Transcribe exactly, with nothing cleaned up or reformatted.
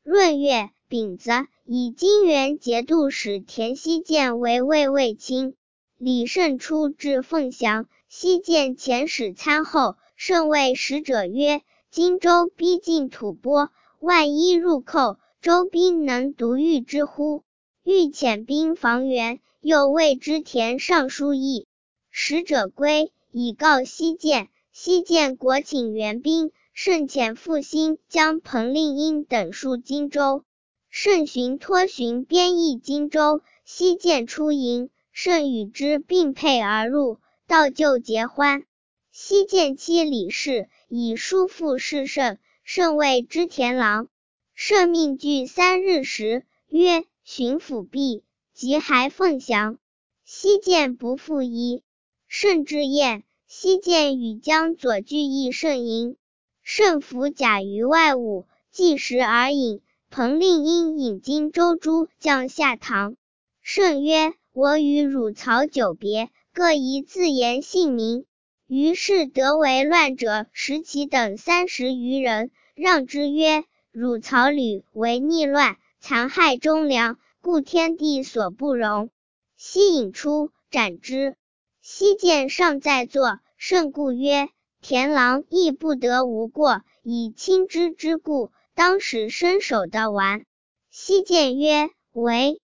闰月丙子，以金元节度使田希建为卫尉卿。李胜出至凤翔，希建遣使参候，胜谓使者曰：荆州逼近吐蕃，万一入寇，州兵能独御之乎？欲遣兵防援，又谓之田尚书议。使者归，以告希建。希建果请援兵，胜遣复兴将彭令英等戍荆州。胜寻托寻边役荆州，希建出营，胜与之并辔而入，道就结欢。希建妻李氏以叔父事胜，胜谓知田郎。胜命具三日时，曰：巡抚毕，即还凤翔。希建不复依。胜至宴，希建与将左聚议胜营。胜服甲于外务，计时而饮。彭令英引荆州诸将下堂。胜曰：我与汝曹久别，各宜自言姓名。于是得为乱者石岐等三十余人，让之曰：汝曹吕为逆乱，残害忠良，故天地所不容。希引出，斩之。希建尚在座，胜故曰：田郎亦不得无过，以亲之之故，当使身首的完。希建曰：为。